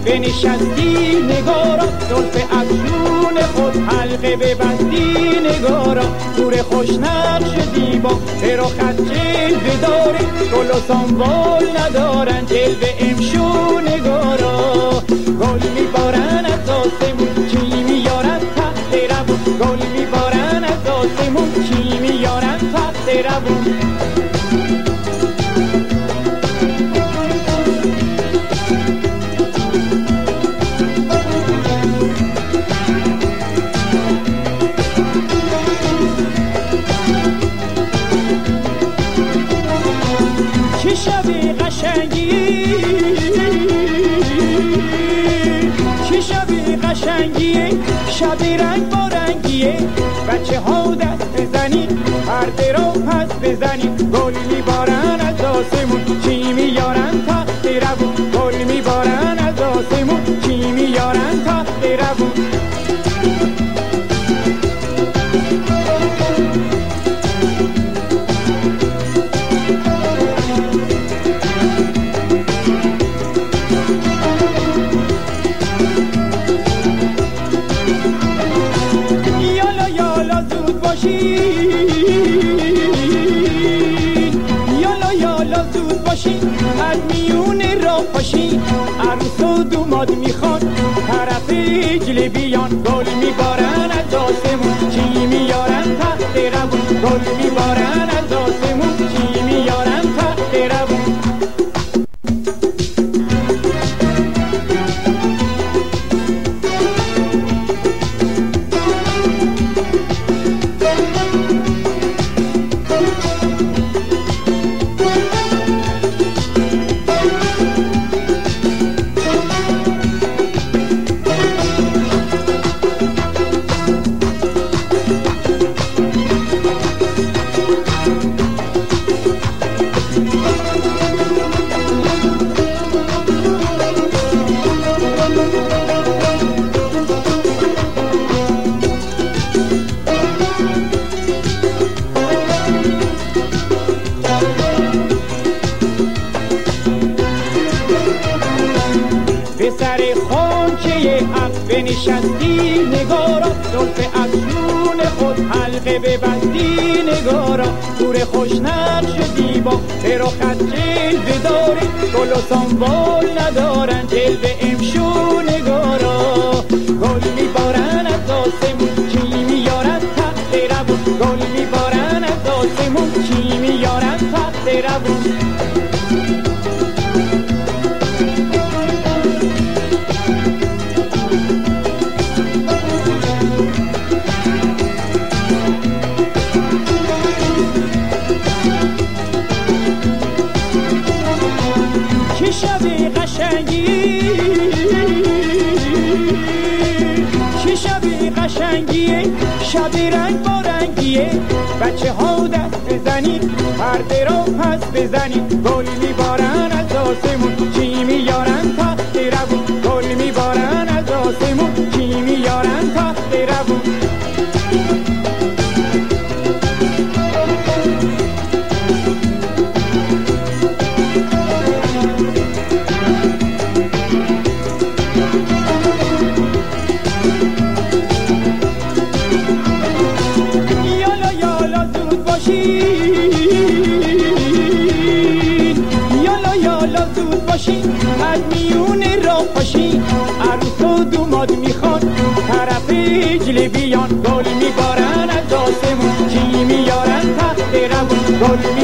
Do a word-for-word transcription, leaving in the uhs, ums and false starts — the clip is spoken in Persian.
بنشستی نگارا، زلف افشون خود حلقه ببستی نگارا، گور خوش نقش دیبا پر و خط جلوه داره، گل و سنبول ندارن جلوه امشو نگارا. گل میبارن از آسمون چی میارن تحت روون، گل میبارن از آسمون چی میارن تحت روون. چه شب قشنگی، چه شب قشنگیه، شب رنگ با رنگیه، بچه ها دست بزنید پرده رو پس بزنید، گل میبارن از آسمون چی میارن تحت روون، گل میبارن از آسمون چی میارن تحت روون. یالا یالا زود باشین از میون راه پاشین، عروس و دوماد میخوان طرف عجل بیان، گل میبارن از آسمون چی میارن تحت روون، گل میبارن از آسمون چی میارن تحت روون. به سر خانچه عقل بنشستی نگارا، زلف افشون خود حلقه ببستی نگارا، گور خوش نقش دیبا پر و خط جلوه داره، گل و سنبول ندارن جلوه امشو نگارا. گل میبارن از آسمون چی میارن تحت روون، گل میبارن از آسمون چی میارن تحت روون. چه شب قشنگی، چه شب قشنگیه، شب رنگ با رنگیه، بچه ها دست بزنید پرده رو پس بزنید، گل میبارن از آسمون چی میارن تحت روون، گل میبارن از آسمون چی میارن تحت روون. یالا یالا زود باشین از میون راه پاشین، عروس و دوماد میخوان طرف عجل بیان، گل میبارن از آسمون چی میارن تحت روون، گل